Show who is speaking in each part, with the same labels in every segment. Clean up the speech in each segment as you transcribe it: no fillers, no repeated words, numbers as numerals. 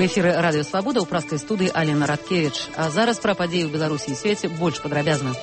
Speaker 1: У эфіры радыё Свабода ў праскай студыі Алена Радкевіч. А зараз пра падзеі ў Беларусі і свеце больш падрабязна.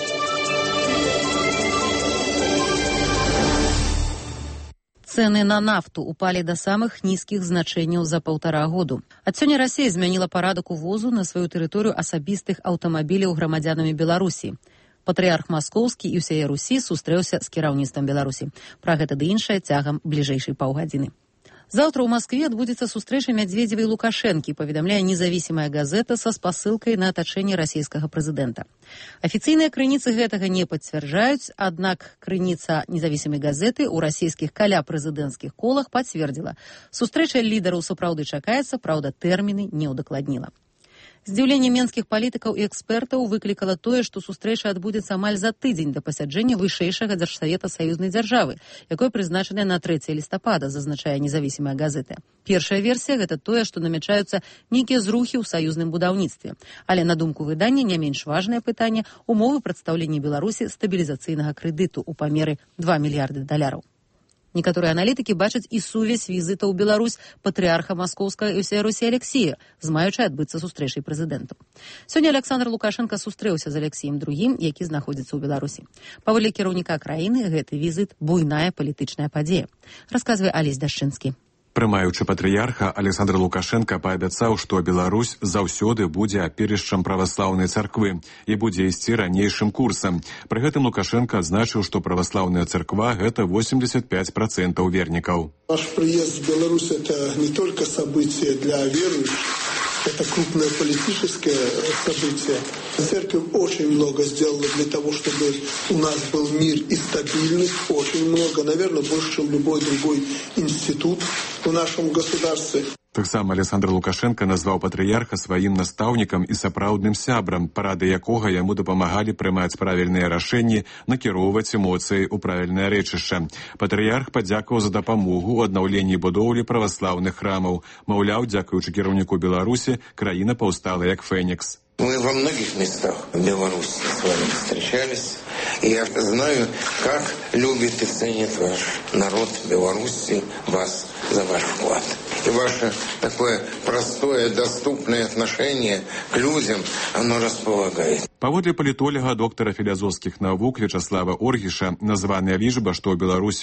Speaker 1: Цэны на нафту упалі да самых нізкіх значэнняў за 1,5 году. Ад сёння Расія змяніла парадак увозу на сваю тэрыторыю асабістых аўтамабіляў грамадзянамі Беларусі. Патрыярх Маскоўскі і ўсяе Русі сустрэўся з кіраўніцтвам Беларусі. Пра гэта ды іншае цягам бліжэйшай паўгадзіны. Заўтра ў Маскве адбудзецца сустрэча Мядзведзева і Лукашэнкі, паведамляе незавісімая газета са спасылкай на атачэнне расійскага прэзідэнта. Афіцыйныя крыніцы гэтага не пацвярджаюць, аднак крыніца незавісімай газеты ў расійскіх каляпрэзідэнцкіх колах пацвердзіла. Сустрэча лідараў сапраўды чакаецца, праўда, тэрміны не ўдакладніла. Здзіўленне менскіх палітыкаў і экспертаў выклікала тое, што сустрэча адбудзецца амаль за тыдзень да пасяджэння вышэйшага дзяржсавета саюзнай дзяржавы, якое прызначанае на 3 лістапада, зазначае незавісімая газета. Першая версія – гэта тое, што намячаюцца нейкія зрухі ў саюзным будаўніцтве. Але на думку выдання не менш важнае пытанне – умовы прадстаўлення Беларусі стабілізацыйнага крэдыту ў памеры $2 мільярды. Некаторыя аналітыкі бачаць і сувязь візіта ў Беларусь патрыарха Маскоўскага і ўсяе Русі Алексія, з маючай адбыцца сустрэчай прэзідэнтаў. Сёння Александр Лукашенка сустрэўся з Алексіем II, які знаходзіцца ў Беларусі. Паводле кіраўніка краіны, гэты візіт – буйная палітычная падзея. Расказвае Алесь Дашчынскі.
Speaker 2: Прымаючы патрыярха, Александр Лукашенка паабяцаў, што Беларусь заўсёды будзе аперышчам праваслаўнай царквы і будзе ісці ранейшым курсам. Пры гэтым Лукашенка адзначыў, што праваслаўная царква – гэта 85% вернікаў.
Speaker 3: Наш приезд в Беларусь – это не только событие для верующих, это крупное политическое событие. Церковь очень много сделала для того, чтобы у нас был мир и стабильность. Очень много, наверное, больше, чем любой другой институт в нашем государстве.
Speaker 2: Таксама Александр Лукашенка назваў патрыярха сваім настаўнікам і сапраўдным сябрам, парады якога яму дапамагалі прымаць правільныя рашэнні, накіроўваць эмоцыі ў правільнае рэчышча. Патрыярх падзякаваў за дапамогу ў аднаўленні будоўлі праваслаўных храмаў. Маўляў, дзякуючы кіраўніку Беларусі, краіна паўстала як фэнікс.
Speaker 4: Мы во многих местах в Беларуси с вами встречались, и я знаю, как любит и ценит ваш народ Беларуси вас за ваш вклад. И ваше такое простое, доступное отношение к людям, оно располагает.
Speaker 2: Паводле палітолага, доктара філазофскіх навук Вячаслава Оргіша, названая лічба, што ў Беларусі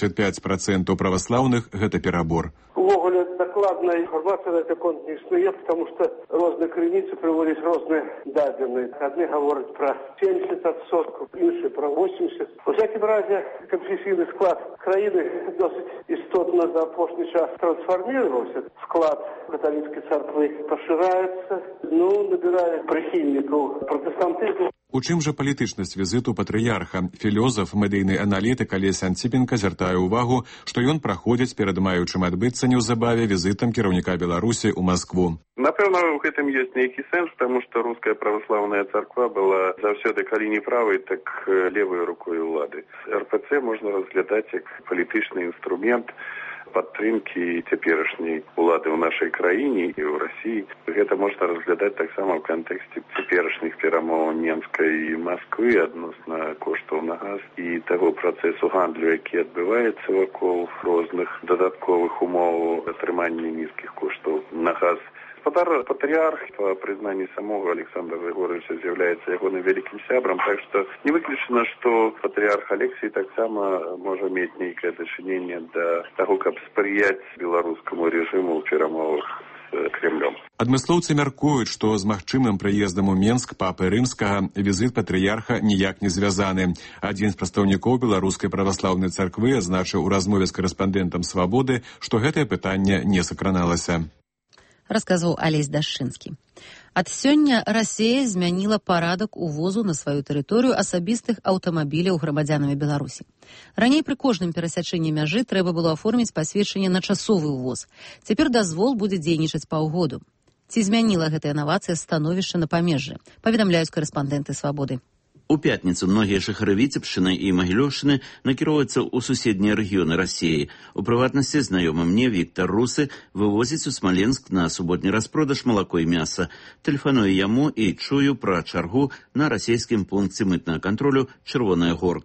Speaker 2: 85% праваслаўных – гэта перабор.
Speaker 5: Увогуле, докладная информация на этот конт не існує, потому что разные крыніцы приводят разные дадзеныя. Одни говорят про 70%, іншие про 80%. У всяком разе, конфессийный склад краины досить істотно за апошні час трансформировался. Склад католицкой церкви поширяется, набирает прихильников протестантизма.
Speaker 2: У чым жа палітычнасць візіту патрыярха? Філёзаф, медыйны аналітык Алесь Антипенко звяртае ўвагу, што ён праходзіць перад маючым адбыцца неўзабаве візітам кіраўніка Беларусі ў Маскву.
Speaker 6: Напэўна, у гэтым ёсць нейкі сэнс, таму што руская праваслаўная царква была заўсёды, калі не правай, так левай рукой улады. РПЦ можна разглядаць як палітычны інструмент падтрымкі цяперашняй улады ў нашай краіне і ў Расіі. Гэта можна разглядаць таксама ў кантэксце цяперашніх перамоў Мінска і Масквы адносна коштаў на газ і таго працэсу гандлю, які адбываецца вакол розных дадатковых умоў атрымання нізкіх коштаў на газ. Патрыарх, по признанию самого Александра Григорьевича, з'является ягоным великим сябром, так что не выключено, что патрыарх Алексій таксама може мець нейкае дачыненне да таго, каб спрыяць беларускаму рэжыму ў перамовах з Кремлем.
Speaker 2: Адмыслоўцы мяркуюць, што з магчымым прыездам у Менск папы рымскага візіт патрыярха ніяк не звязаны. Адзін з прадстаўнікоў беларускай праваслаўнай царквы азначыў у размове з карэспандэнтам «Свабоды», што гэтае пытанне не сакраналася.
Speaker 1: Расказваў Алесь Дашчынскі. Ад сёння Расія змяніла парадак увозу на сваю тэрыторыю асабістых аўтамабіляў грамадзянамі Беларусі. Раней пры кожным перасячэнні мяжы трэба было аформіць пасведчанне на часовы ўвоз. Цяпер дазвол будзе дзейнічаць паўгоду. Ці змяніла гэтая інавацыя становішча на памежжы, паведамляюць карэспандэнты «Свабоды».
Speaker 7: У пятніцу многія жыхары Віцебшчыны і Магілёўшчыны накіроўваюцца ў суседнія рэгіёны Расіі. У прыватнасці знаёмы мне Віктар Русы вывозіць у Смаленск на суботні распродаж малако і мяса. Тэлефаную яму і чую пра чаргу на расійскім пункце мытнага кантролю «Чырвоная горка».
Speaker 5: А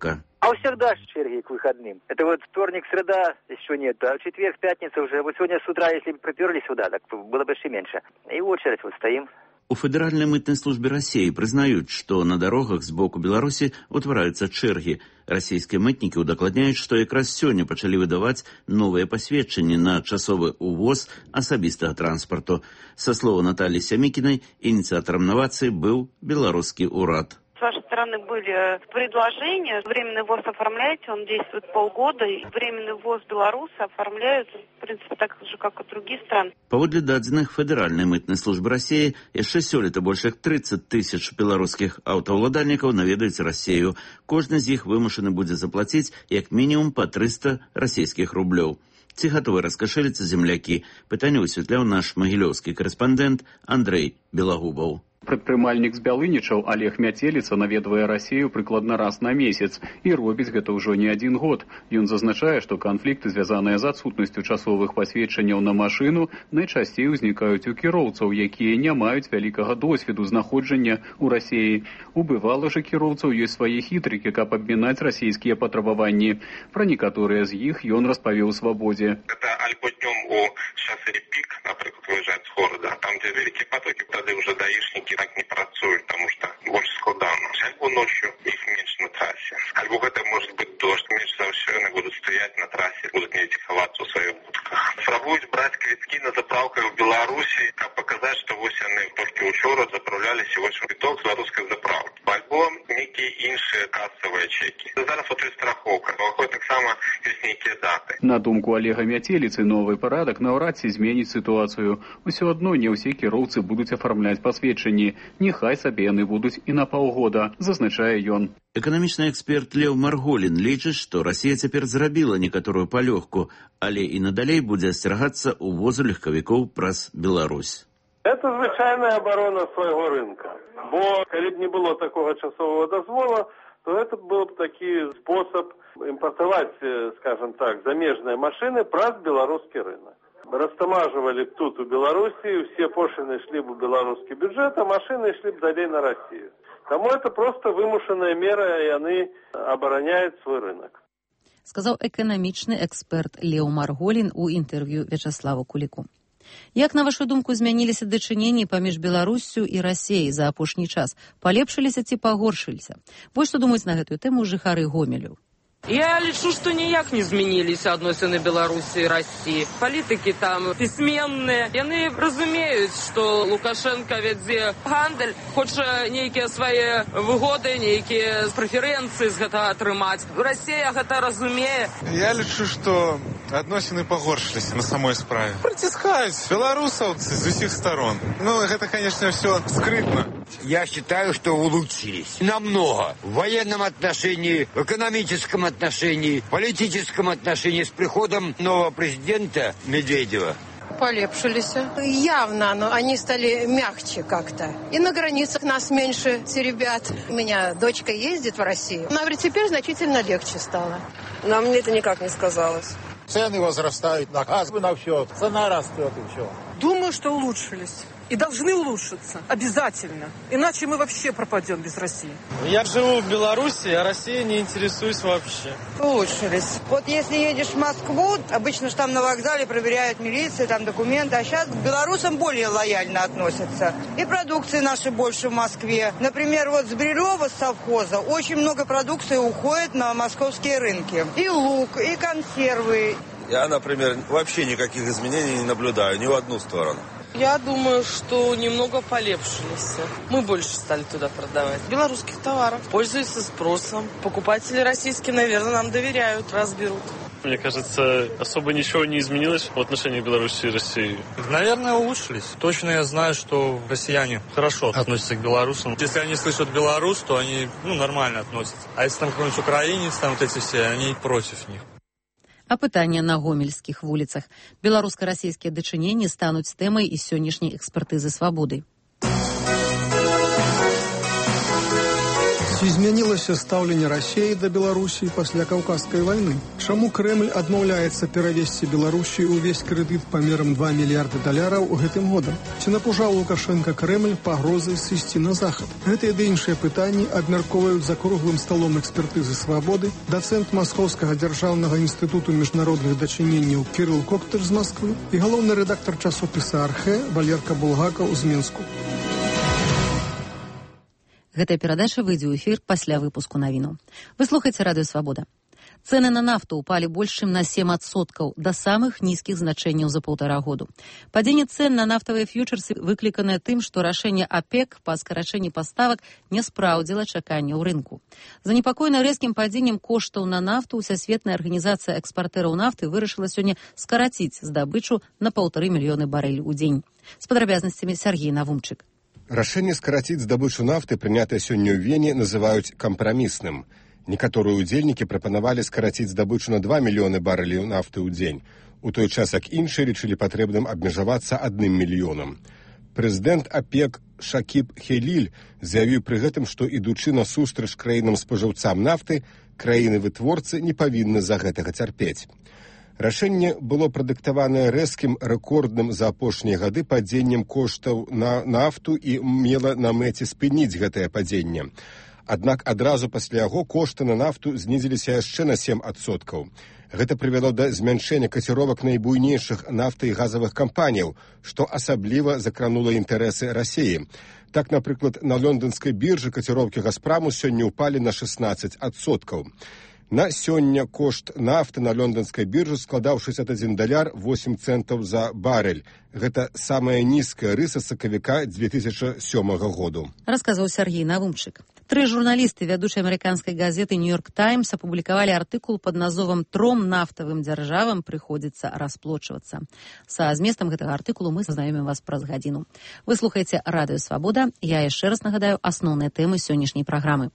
Speaker 8: у всех дальше черги к выходным. Это вот вторник, среда еще нет, а в четверг, пятница уже. Вот сегодня с утра, если бы приперли сюда, так было бы еще меньше. И в очередь вот стоим.
Speaker 7: У Федэральнай мытнай службе России прызнаюць, што на дарогах з боку Беларусі ўтвараюцца чэргі. Расійскія мытнікі ўдакладняюць, што якраз сёння пачалі выдаваць новыя пасведчанні на часовы увоз асабістага транспарту. Са слова Натальи Сямікінай, ініцыятарам новацыі быў беларускі ўрад.
Speaker 9: С вашей стороны были предложения. Временный ВОЗ оформляете, он действует полгода. И временный ВОЗ белорусы оформляют, в принципе, так же, как и другие страны.
Speaker 7: Паводле дадзеных Федэральнай мытнай службы России, яшчэ сёлета больш як 30 тысяч беларускіх аўтаўладальнікаў наведаюць Россию. Кожны з іх вымушаны будзе заплаціць як мінімум па 300 расійскіх рублёў. Ці гатовы раскашэліцца землякі? Пытанне высвятляў наш магілёўскі карэспандэнт Андрэй Белагубаў.
Speaker 10: Прадпрымальнік з Бялынічаў Олег Мяцеліца наведвае Расію прыкладна раз на месяц і робіць гэта ўжо не адзін год. Ён зазначае, што канфлікты, звязаныя з адсутнасцю часовых пасведчанняў на машыну, найчасцей узнікаюць у кіроўцаў, якія не маюць вялікага досведу знаходжання ў Расіі. У бывалых жа кіроўцаў ёсць свае хітрыкі, каб абмінаць расійскія патрабаванні. Пра некаторыя з іх ён распавёў Свабодзе.
Speaker 11: Это альбо днём у часы пік, напрыклад, выязджаць з горада, там, дзе вялікія потокі, тады ўжо даішнікі так не працуюць, потому что больше складано. Альбо ночью их меньше на трассе. Альбо это может быть дождь, меньше за все они будут стоять на трассе, будут не ховаться в своих будках. Пробуют брать квитки на заправках в Беларуси, как показать, что вот они только учора заправляли сегодня квиток с белорусской заправки. Альбо некие іншие кассовые чеки. Зараз вот и страховка. Выходит так само есть некие даты.
Speaker 10: На думку Олега Мяцеліцы, новый парадак наўрад ці зменіць сітуацыю. Усё адно не ўсе кіроўцы будуць афармляць пасведчанні. Нехай сабе яны будуць і на паўгода, зазначае ён.
Speaker 7: Эканамічны эксперт Леў Марголін лічыць, што Расія цяпер зрабіла некаторую палёгку, але і надалей будзе асцерагацца увозу легкавікоў праз Беларусь.
Speaker 5: Это звычайная оборона своего рынка. Бо, калі б не было такого часового дозвола, то это был бы такой способ импортовать, скажем так, замежные машины праз белорусский рынок. Растамаживали тут у Белоруссии, все пошлины шли бы в белорусский бюджет, а машины шли бы далее на Россию. Тому это просто вымушенная мера, и они обороняют свой рынок.
Speaker 1: Сказаў эканамічны эксперт Леў Марголін у інтэрв'ю Вячаславу Куліку. Як, на вашу думку, змяніліся дачыненні паміж Беларуссю і Расіяй за апошні час? Палепшыліся ці пагоршыліся? Вось што думаюць на гэтую тэму жыхары Гомелю.
Speaker 12: Я лічу, што ніяк не змяніліся адносіны Беларусі і Расіі. Палітыкі там пісьменныя. Яны разумеюць, што Лукашенко вядзе гандаль, хоча нейкія свае выгоды, нейкія прэферэнцыі з гэтага атрымаць. Расія гэта разумее.
Speaker 13: Я лічу, што адносіны пагоршыліся на самой справе. Прыціскаюць беларусаўцы з усіх сторон. Ну, гэта, конечно, все скрытно.
Speaker 14: Я считаю, что улучшились. Намного. В военном отношении, в экономическом отношении, в политическом отношении с приходом нового президента Медведева.
Speaker 15: Полепшились. Явно, но они стали мягче как-то. И на границах нас меньше, те ребят. У меня дочка ездит в Россию. Но, говорит, теперь значительно легче стало.
Speaker 16: Но мне это никак не сказалось.
Speaker 17: Цены возрастают на газ, на все. Цена растет и все.
Speaker 18: Думаю, что улучшились. И должны улучшиться. Обязательно. Иначе мы вообще пропадем без России.
Speaker 19: Я живу в Беларуси, а Россией не интересуюсь вообще.
Speaker 20: Улучшились. Вот если едешь в Москву, обычно же там на вокзале проверяют милиция, там документы, а сейчас к белорусам более лояльно относятся. И продукции наши больше в Москве. Например, вот с Брилева, с совхоза, очень много продукции уходит на московские рынки. И лук, и консервы.
Speaker 21: Я, например, вообще никаких изменений не наблюдаю, ни в одну сторону.
Speaker 12: Я думаю, что немного полепшились. Мы больше стали туда продавать белорусских товаров. Пользуются спросом. Покупатели российские, наверное, нам доверяют, раз берут.
Speaker 22: Мне кажется, особо ничего не изменилось в отношении Беларуси и России.
Speaker 19: Наверное, улучшились. Точно я знаю, что россияне хорошо относятся к белорусам. Если они слышат белорус, то они нормально относятся. А если там какой-нибудь украинец, там вот эти все, они против них.
Speaker 1: Апытанне на гомельскіх вуліцах. Беларуска-расійскія дачыненні стануць тэмай і сённяшняй экспертызы «Свабоды».
Speaker 3: Ці змянілася стаўленне Расіі да Беларусі пасля Каўказскай вайны? Чаму Крэмль адмаўляецца перавесці Беларусі ўвесь крэдыт памерам $2 мільярды гэтым годам? Ці напужаў Лукашенка Крэмль пагрозай сысці на захад? Гэтыя ды іншыя пытанні абмяркоўваюць за круглым сталом экспертызы «Свабоды» дацэнт Маскоўскага дзяржаўнага інстытуту міжнародных дачыненняў Кірыл Коктыр з Масквы і галоўны рэдактар часопіса «Архэ» Валерка Булгакаў з Мінску.
Speaker 1: Гэтая перадача выйдзе ў эфір пасля выпуску навіну. Вы слухаеце радыё «Свабода». Цэны на нафту упалі больш чым на 7% да самых нізкіх значэнняў за 1,5 году. Падзенне цэн на нафтавыя фьючерсы выкліканае тым, што рашэнне ОПЕК па скарачэнні паставак не спраўдзіла чаканняў рынку. Занепакоена рэзкім падзеннем коштаў на нафту Сусветная арганізацыя экспартэраў нафты вырашыла сёння скараціць здабычу на 1,5 мільёны барэль у дзень. З падрабязнасцямі Сергей Навумчык.
Speaker 4: Рашэнне скараціць здабычу нафты, прынятае сёння ў Вене, называюць кампрамісным. Некаторыя удзельнікі прапанавалі скараціць здабычу на 2 мільёны барэляў нафты ў дзень, у той час як іншыя лічылі патрэбным абмежавацца 1 мільёнам. Прэзідэнт ОПЕК Шакіб Хеліль заявіў пры гэтым, што ідучы насустрач краінам-спажыўцам нафты, краіны-вытворцы не павінны за гэтага цярпець. Рашэнне было прадыктаванае рэзкім рэкордным за апошнія гады падзеннем коштаў на нафту і мела на мэце спыніць гэтае падзенне. Аднак адразу пасля яго кошты на нафту знізіліся яшчэ на 7%. Гэта прывяло да змяншэння каціровак найбуйнейшых нафты і газавых кампаніяў, што асабліва закранула інтарэсы Расіі. Так, напрыклад, на лонданскай біржы каціроўкі «Газпраму» сёння ўпалі на 16%. На сёння кошт нафты на лонданскай біржы складаў $61.08 за барэль. Гэта самая нізкая рыса сакавіка 2007 году.
Speaker 1: Расказваў Сергей Навумчык. 3 журналісты вядучай амерыканскай газеты «Нью-Йорк Таймс» апублікавалі артыкул пад назвом «Тром нафтавым дзяржавам прыходзіцца расплочвацца». Са зместам гэтага артыкулу мы сазнаёмім вас праз гадзіну. Вы слухаеце радыё «Свабода». Я яшчэ раз нагадаю асноўныя тэмы сённяшняй праграмы.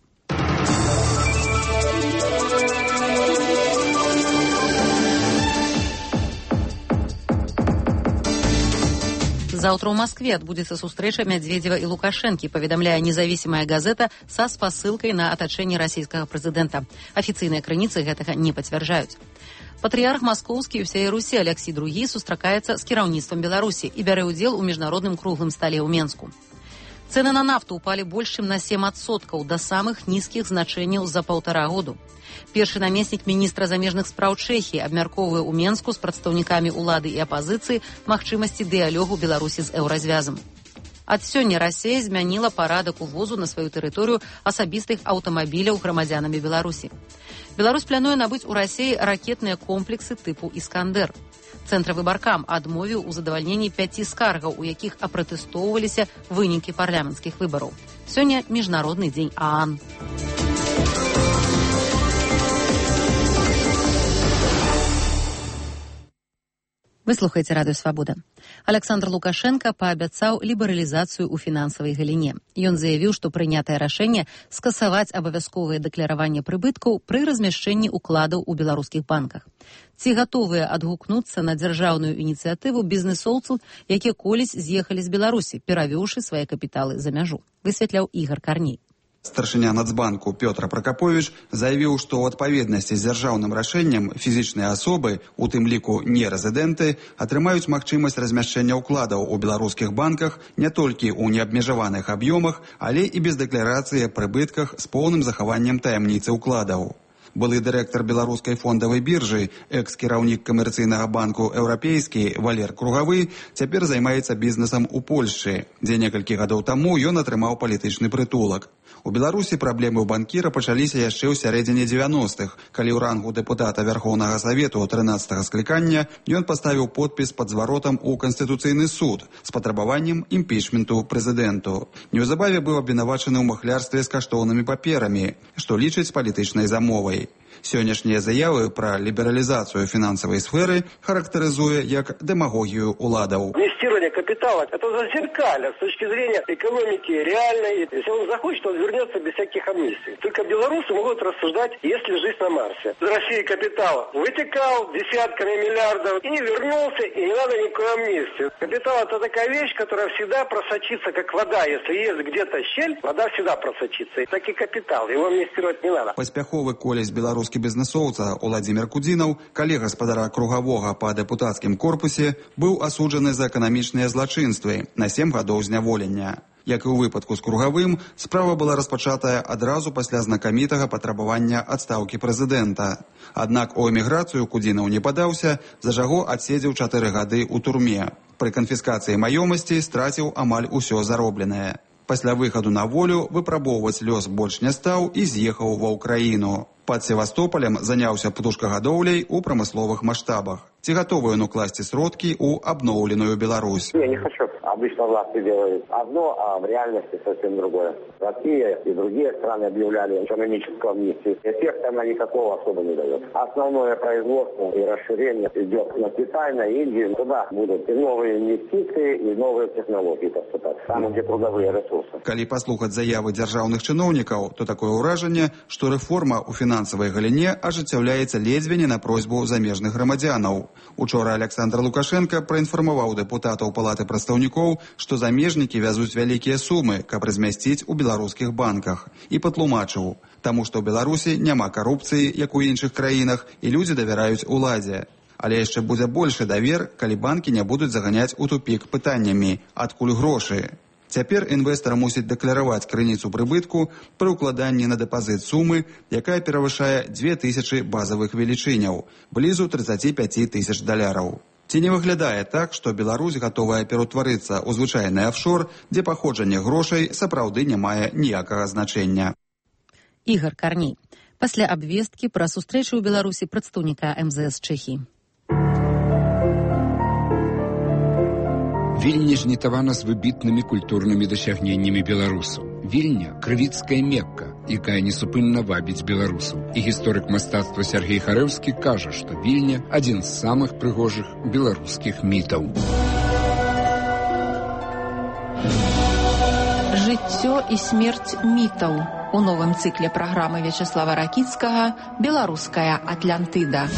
Speaker 1: Завтра ў Москве адбудзецца сустрэча Медведева і Лукашэнкі, паведамляе независимая газета са спасылкай на атачэнне расійскага прэзідэнта. Афіцыйныя крыніцы гэтага не пацвярджаюць. Патрыярх Маскоўскі і ўсяе Русі Алексій II сустракаецца з кіраўніцтвам Беларусі і бярэ ўдзел у міжнародным круглым стале ў Менску. Цэны на нафту упалі больш чым на 7% да самых нізкіх значэнняў за 1,5 году. Першы намеснік міністра замежных спраў Чэхіі абмяркоўвае ў Менску з прадстаўнікамі ўлады і апазіцыі магчымасці дыялогу Беларусі з еўразвязам. Ад сёння Расія змяніла парадак увозу на сваю тэрыторыю асабістых аўтамабіляў грамадзянамі Беларусі. Беларусь плануе набыць у Расіі ракетныя комплексы тыпу «Іскандер». Цэнтравы баркам адмовіў у задавальненні 5 скаргаў, у якіх апратэстоўваліся вынікі парламенцкіх выбараў. Сёння міжнародны дзень ААН. Вы слухаеце радыё «Свабода». Александр Лукашенко паабяцаў лібералізацыю ў фінансавай галіне. Ён заявіў, што прынятае рашэнне скасаваць абавязковае дэклараванне прыбыткаў пры размяшчэнні ўкладаў у беларускіх банках. Ці гатовыя адгукнуцца на дзяржаўную ініцыятыву бізнэсоўцаў, якія колісь з'ехалі з Беларусі, перавёўшы свае капіталы за мяжу, высвятляў Ігор Карней.
Speaker 23: Старшыня Нацбанку Пётр Пракапович заявіў, што ў адпаведнасці з дзяржаўным рашэннем фізічныя асобы, у тым ліку нерэзідэнты, атрымаюць магчымасць размяшчэння ўкладаў у беларускіх банках не толькі ў неабмежаваных аб'ёмах, але і без дэкларацыі прыбытках з поўным захаваннем таямніцы ўкладаў. Былы дырэктар беларускай фондавай біржы, экс-кіраўнік камерцыйнага банку «Еўрапейскі» Валер Кругавы цяпер займаецца бізнесам у Польшчы, дзе некалькі гадоў таму ён атрымаў палітычны прытулак. У Беларусі праблемы ў банкіра пачаліся яшчэ ў сярэдзіне 90-х, калі ў рангу дэпутата Вярхоўнага Савету 13-га склікання ён паставіў подпіс пад зваротам у Канстытуцыйны суд з патрабаваннем імпічменту прэзідэнту. Неўзабаве быў абвінавачаны ў махлярстве з каштоўнымі паперамі, што лічыць палітычнай замовай. Сённяшнія заявы пра лібералізацыю фінансавай сферы характарызуе як дэмагогію уладаў.
Speaker 2: Инвестирование капитала – это зазеркалье с точки зрения экономики реальной. Если он захочет, он вернется без всяких амнистий. Только белорусы могут рассуждать, есть ли жизнь на Марсе. Из России капитал вытекал десятками миллиардов и вернулся, и не надо никакой амнистии. Капитал – это такая вещь, которая всегда просочится, как вода. Если есть где-то щель, вода всегда просочится. И так и капитал. Его амнистировать не надо.
Speaker 23: Паспяховы колесь беларускі бізнесоўца Уладзімір Кудзінаў, калега спадара Кругавога па дэпутацкім корпусе, быў асуджаны за эканамічныя злачынствы на 7 гадоў зняволення. Як і ў выпадку з Кругавым, справа была распачатая адразу пасля знакамітага патрабавання адстаўкі прэзідэнта. Аднак у эміграцыю Кудзінаў не падаўся, за чаго адседзеў 4 гады ў турме. Пры канфіскацыі маёмасці страціў амаль усё заробленае. Пасля выхаду на волю выпрабоўваць лёс больш не стаў і з'ехаў ва ўкраіну. Пад Севастополем заняўся птушкагадоўляй у прамысловых маштабах. Ці гатовы ён укласці сродкі ў абноўленую Беларусь?
Speaker 6: Я не хочу. Обычно власти делают одно, а в реальности совсем другое. Россия и другие страны объявляли экономическую амнистию. Эффекта она никакого особо не дает. Основное производство и расширение идет на Китай, на Индию. Туда будут и новые инвестиции, и новые технологии поступать. Там, где трудовые ресурсы.
Speaker 23: Калі паслухаць заявы дзяржаўных чыноўнікаў, то такое ўражанне, што рэформа ў фінансавай галіне ажыццяўляецца ледзьве не на просьбу замежных грамадзянаў. Учора Александр Лукашенко праінфармаваў дэпутатаў Палаты прадстаўнікоў, што замежнікі вязуць вялікія сумы, каб размясціць у беларускіх банках. І патлумачыў, таму што ў Беларусі няма карупцыі, як у іншых краінах, і людзі давяраюць уладзе. Але яшчэ будзе большы давер, калі банкі не будуць заганяць у тупік пытаннямі, адкуль грошы. Цяпер інвестар мусіць дэклараваць крыніцу прыбытку пры ўкладанні на дэпазіт сумы, якая перавышае 2000 базавых велічыняў, блізу 35 тысяч даляраў. Ці не выглядае так, што Беларусь гатовая пераўтварыцца ў звычайны афшор, дзе паходжанне грошай сапраўды не мае ніякага значэння?
Speaker 1: Ігор Карней. Пасля абвесткі пра сустрэчу ў Беларусі прадстаўніка МЗС Чэхіі.
Speaker 8: Вільня знітавана з выбітнымі культурнымі дасягненнямі беларусаў. Вільня – крывіцкая Мекка, якая несупынна вабіць беларусаў. І гісторык мастацтва Сергей Харэўскі кажа, што Вільня – адзін з самых прыгожых беларускіх мітаў.
Speaker 24: Жыццё і смерць мітаў. У новым цыкле праграмы Вячеслава Ракіцкага «Беларуская Атлантыда».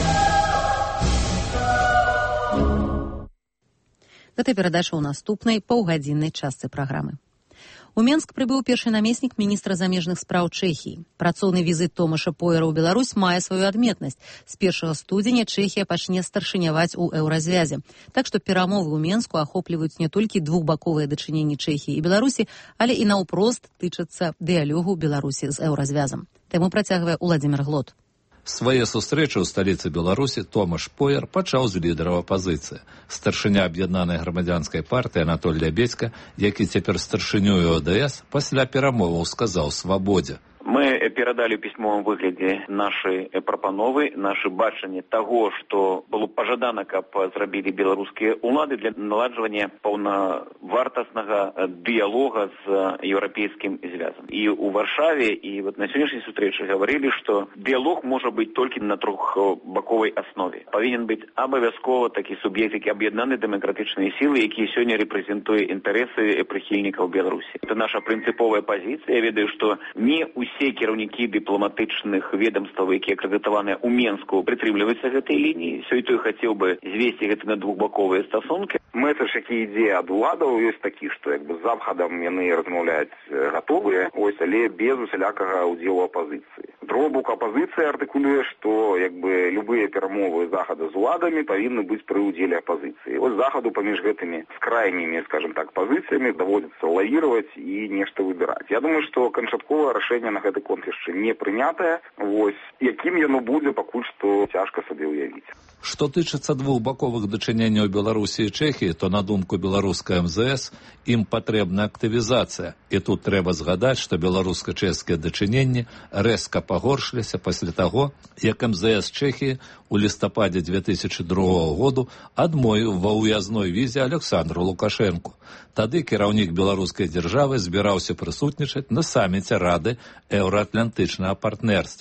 Speaker 1: Гэта перадача ў наступнай паўгадзіннай частцы праграмы. У Менск прыбыў першы намеснік міністра замежных спраў Чэхіі. Працоўны візіт Томаша Пойера ў Беларусь мае сваю адметнасць. З 1 студзеня Чэхія пачне старшыняваць у еўразвязе. Так што перамовы ў Менску ахопліваюць не толькі двухбаковыя дачыненні Чэхіі і Беларусі, але і наўпрост тычацца дыялогу Беларусі з еўразвязам. Тэму працягвае Уладзімір Глот.
Speaker 25: Свае сустрэчы ў сталіцы Беларусі Томаш Пойер пачаў з лідара апазіцыі. Старшыня аб'яднанай грамадзянскай партыі Анатоль Лябедзька, які цяпер старшынёю ОДС, пасля перамоваў сказаў свабодзе.
Speaker 26: Мы перадалі ў пісьмовым выглядзе нашы прапановы, нашы бачанне таго, што было пажадана, каб зрабілі беларускія ўлады для наладжвання паўнавартаснага дыялога з еўрапейскім звязам. І ў Варшаве, і на сённяшняй сустрэчы гаварылі, што дыялог можа быць толькі на трохбаковай аснове. Павінен быць абавязкова такі суб'ект, які аб'яднаны дэмакратычныя сілы, які сёння рэпрэзентуе інтарэсы прыхільнікаў Беларусі. Это наша прынцыповая пазіцыя. Я ведаю, што не усе кіраўнікі дыпламатычных ведомстваў, якія акрэдытаваныя ў Менску, прытрымліваюцца гэтай лініі. Сёння той хацеў бы звесці гэта на двухбаковыя стасункі.
Speaker 27: Месседж, які ідзе ад уладаў, ёсць такі, што з Захадам яны размаўляць гатовыя, але без усялякага ўдзелу апазіцыі. Другі бок апазіцыя артыкулюе, што любыя перамовы Захада з уладамі павінны быць пры ўдзеле апазіцыі. Захаду паміж гэтымі скрайнімі, скажем так, пазіцыямі даводзіцца лавіраваць і нешта выбіраць. Я думаю, што канчатковае рашэнне на гэты конт яшчэ не прынятае. Якім яно будзе, пакуль што цяжка сабе ўявіць.
Speaker 25: Што тычыцца двухбаковых дачыненняў Беларусі і Чэхіі, то на думку беларускай МЗС ім патрэбна актывізацыя. І тут трэба згадаць, што беларуска-чэшскія дачыненні рэзка пагоршыліся пасля таго, як МЗС Чэхіі у лістападзе 2002 году адмовіў ва ўязной візе Александру Лукашэнку. Тады кіраўнік беларускай дзяржавы збіраўся прысутнічаць на саміце Рады еўраатлантычнага партнерства.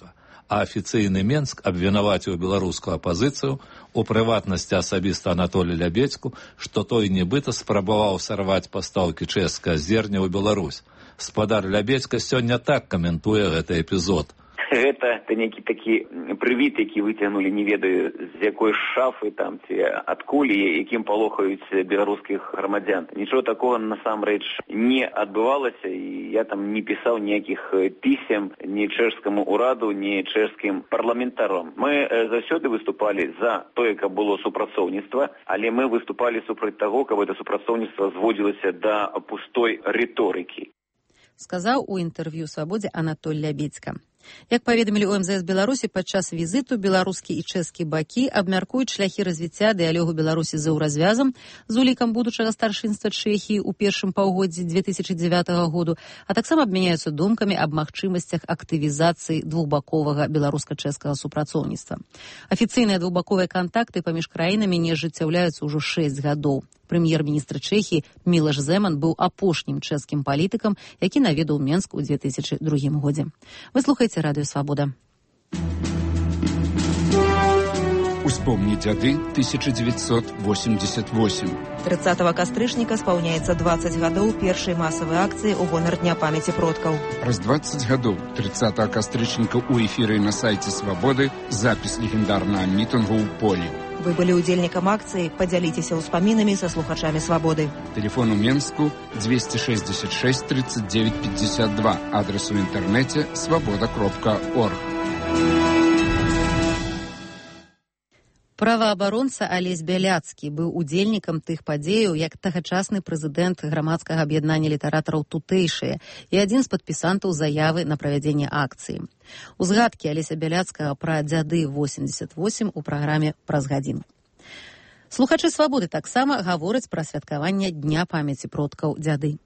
Speaker 25: а афіцыйны Менск абвінаваціў беларускую апазіцыю, у прыватнасці асабіста Анатолія Лябедзьку, што той нібыта спрабаваў сарваць пастаўкі чэшскага зерня ў Беларусь. Спадар Лябедзька сёння так каментуе гэты эпізод.
Speaker 26: Гэта нейкі такі прывід, які выцягнулі, не ведаю, з якой шафы там ці адкуль, якім палохаюць беларускіх грамадзян. Нічого такого насамрэч не адбывалася, і я там не пісаў ніякіх пісем ні чэшскаму ўраду, ні чэшскім парламентарам. Мы заўсёды выступалі за тое, каб было супрацоўніцтва, але мы выступалі супраць таго, каб гэта супрацоўніцтва зводзілася да пустой рыторыкі.
Speaker 1: Сказаў у інтэрв'ю «Свабодзе» Анатоль Лябедзька. Як паведамілі ў МЗС Беларусі, падчас візіту беларускі і чэшскі бакі абмяркуюць шляхі развіцця дыялогу Беларусі з еўразвязам з улікам будучага старшынства Чэхіі ў першым паўгоддзі 2009 году, а таксама абмяняюцца думкамі аб магчымасцях актывізацыі двухбаковага беларуска-чэшскага супрацоўніцтва. Афіцыйныя двухбаковыя кантакты паміж краінамі не ажыццяўляюцца ўжо 6 гадоў. Прэм'ер-міністр Чэхіі Мілаш Земан быў апошнім чэшскім палітыкам, які наведаў Менск у 2002 годзе. Вы слухаеце Радыё Свабода.
Speaker 8: Успомни дзяды 1988.
Speaker 5: 30 кастрычніка спаўняецца 20 гадоў першай масавай акцыі ў гонар Дня памяці продкаў.
Speaker 8: Праз 20 гадоў 30 кастрычніка ў эфіры на сайце Свабоды запіс легендарнага мітынгу ў полі.
Speaker 5: Вы былі ўдзельнікам акцыі, падзяліцеся ўспамінамі са слухачамі Свабоды.
Speaker 8: Тэлефон у Менску 266 39 52, адрес у інтэрнэце свабода.орг.
Speaker 1: Праваабаронца Алесь Бяляцкі быў удзельнікам тых падзеяў, як тагачасны прэзідэнт грамадскага аб'яднання літаратараў «Тутэйшыя» і адзін з падпісантаў заявы на правядзенне акцыі. Узгадкі Алеся Бяляцкага пра дзяды 88 у праграме «Праз гадзіну». Слухачы Свабоды таксама гавораць пра святкаванне Дня памяці продкаў дзяды.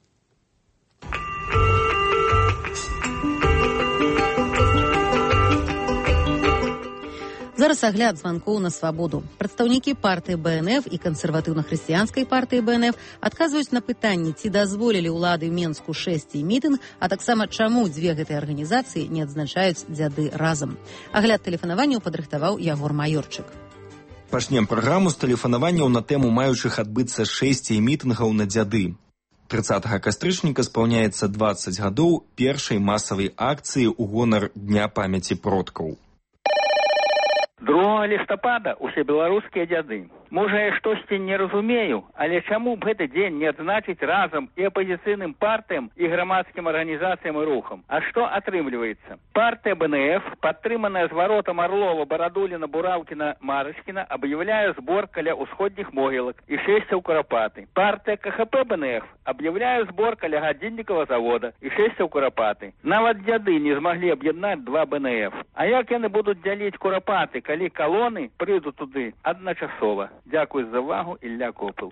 Speaker 1: Зараз агляд званкоў на Свабоду. Прадстаўнікі партыі БНФ і кансерватыўна-хрысціянскай партыі БНФ адказваюць на пытанні, ці дазволілі ўлады ў Менску шэсце і мітынг, а таксама чаму дзве гэтыя арганізацыі не адзначаюць дзяды разам. Агляд тэлефанаванняў падрыхтаваў Ягор Маёрчык.
Speaker 7: Пачнем праграму з тэлефанаванняў на тэму маючых адбыцца шэсце і мітынгаў на дзяды. 30 кастрычніка спаўняецца 20 гадоў першай масавай акцыі ў гонар Дня памяці продкаў.
Speaker 9: 2 лістапада усе беларускія дзяды. Можа, я штосьці не разумею, але чаму б гэты дзень не адзначыць разам і апазіцыйным партыям, і грамадскім арганізацыям і рухам? А што атрымліваецца? Партыя БНФ, падтрыманая зваротам Арлова, Барадуліна, Бураўкіна, Марышкіна, аб'яўляе збор каля ўсходніх могілак і шэсцяў Курапаты. Партыя КХП БНФ аб'яўляе збор каля гадзіннікава завода і шэсцяў Курапаты. Нават дзяды не змаглі аб'яднаць 2 БНФ. А як яны будуць дзяліць Курапаты, калі калоны прыйдуць туды адначасова? Дякую за увагу, Ілля Копыл.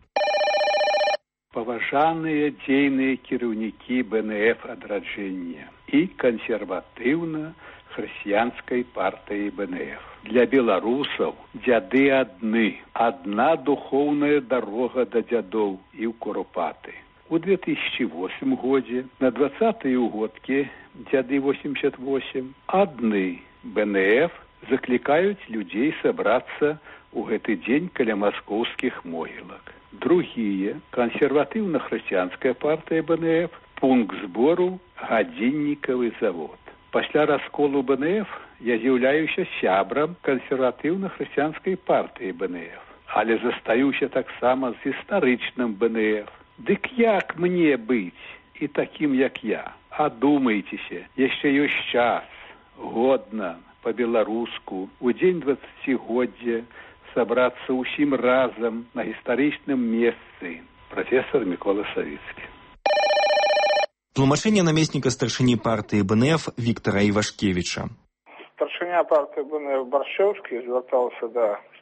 Speaker 10: Паважаныя дзейныя кіраўнікі БНФ адраджэння і кансерватыўна-хрысціянскай партыі БНФ. Для беларусаў дзяды адны. Адна духоўная дарога да дзядоў і ў Курапаты. У 2008 годзе на 20-й угодкі дзяды 88 адны БНФ заклікаюць людзей сабрацца у гэты дзень каля маскоўскіх могілак. Другія, кансерватыўна-хрысціянская партыя БНФ, пункт збору гадзіннікавы завод. Пасля расколу БНФ я з'яўляюся сябрам кансерватыўна-хрысціянскай партыі БНФ, але застаюся таксама з гістарычным БНФ. Дык як мне быць і такім, як я? Адумайцеся, яшчэ ёсць час, годна, па-беларуску, у дзень 20-годдзя сабрацца ўсім разам на гістарычным месцы. Прафесор Мікола Савіцкі.
Speaker 7: Тлумачэнне намесніка старшыні партыі БНФ Віктара Івашкевіча.
Speaker 11: Старшыня партыі БНФ Баршэўскі звяртаўся да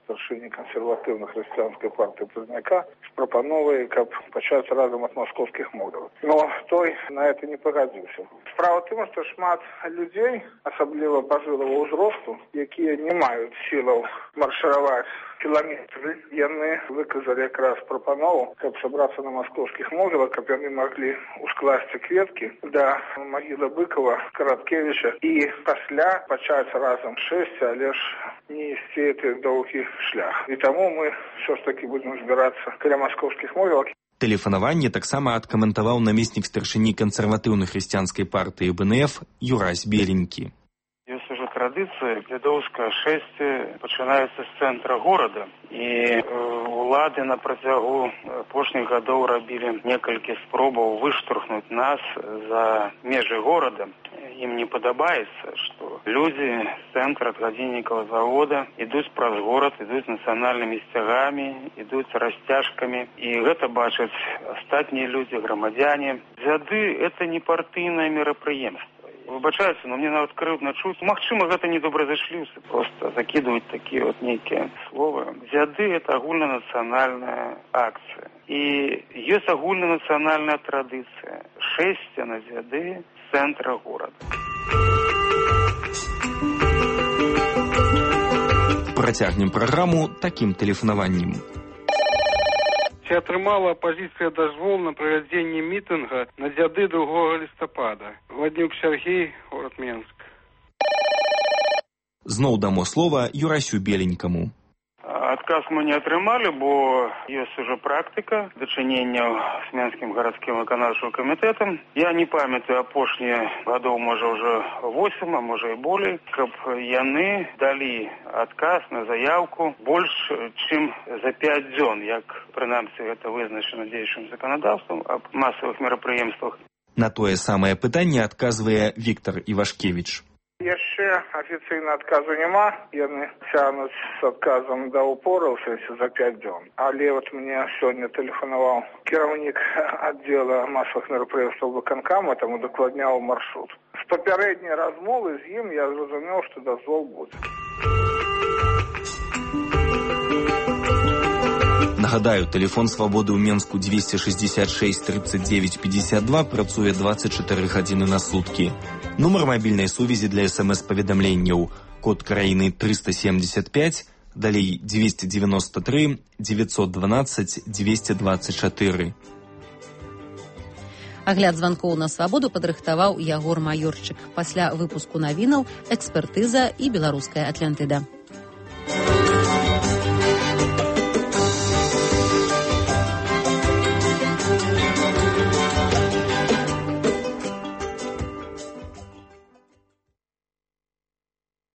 Speaker 11: старшыні кансерватыўна-хрысціянскай партыі Пазняка з прапановай, каб пачаць разам ад маскоўскіх могілак. Но той на это не пагадзіўся. Справа в тым, што шмат людзей, асабліва пажылага ўзросту, якія не маюць сілаў маршыраваць кіламетры, яны выказалі якраз прапанову, каб сабрацца на маскоўскіх могілах, каб яны маглі ускласці кветкі да магілы Быкова, Караткевіча і пасля пачаць разам шэсці, але ж не ісці гэты доўгі шлях. І таму мы ўсё ж такі будзем збірацца каля маскоўскіх могілак.
Speaker 7: Тэлефанаванне таксама адкаментаваў намеснік старшыні кансерватыўна-хрысціянскай партыі БНФ Юрась Беленькі.
Speaker 13: Ёсць ужо традыцыя, дзядоўскае шэсце пачынаецца з цэнтра горада, і улады на працягу апошніх гадоў рабілі некалькі спробаў выштурхнуць нас за межы горада. Ім не падабаецца, што людзі з цэнтра ад гадзіннікаў завода ідуць праз горад, ідуць нацыянальнымі сцягамі, ідуць расцяжкамі, і гэта бачаць астатнія людзі, грамадзяне. Дзяды – это не партыйнае мерапрыемства. Выбачаюцца, но мне нават крыўдна чуць. Магчыма, гэта не добразычліўся, проста закідваюць такія вот нейкія словы. Дзяды – это агульнанацыянальная акцыя. І ёсць агульнанацыянальная традыцыя. Шэсце на дзяды з цэнтра горада.
Speaker 7: Працягнем праграму такім тэлефанаваннем.
Speaker 14: Ці атрымала апазіцыя дазвол на правядзенне мітынга на дзяды 2 лістапада? Гладнюк Сергей, город Менск.
Speaker 7: Зноў дамо слова Юрасю Беленькаму.
Speaker 13: Адказ мы не атрымалі, бо ёсць ужо практыка дачынення з Менскім гарадскім выканаўчым камітэтам. Я не памятаю апошнія гадоў, можа, ўжо 8, а можа і болей, каб яны далі адказ на заяўку больш, чым за 5 дзён, як прынамсі гэта вызначана дзеючым заканадаўствам аб масавых мерапрыемствах.
Speaker 7: На тое самае пытанне адказвае Віктор Івашкевіч.
Speaker 11: Яшчэ афіцыйна адказу няма, яны цягнуць з адказам да упору, за 5 дзён. Але вот мне сёння тэлефанаваў кіраўнік аддзела масавых мерапрыемстваў выканкама, там удакладняў маршрут. З папярэдняй размовы з ім я зразумеў, што дазвол будзе.
Speaker 7: Нагадаю, тэлефон свабоды ў Менску 266 39 52 працуе 24 гадзіны на суткі. Нумар мабільнай сувязі для СМС-паведамленняў код краіны 375, далей 293 912 224.
Speaker 1: Агляд званкоў на свабоду падрыхтаваў Ягор Маёрчык. Пасля выпуску навінаў экспертыза і беларуская Атлантыда.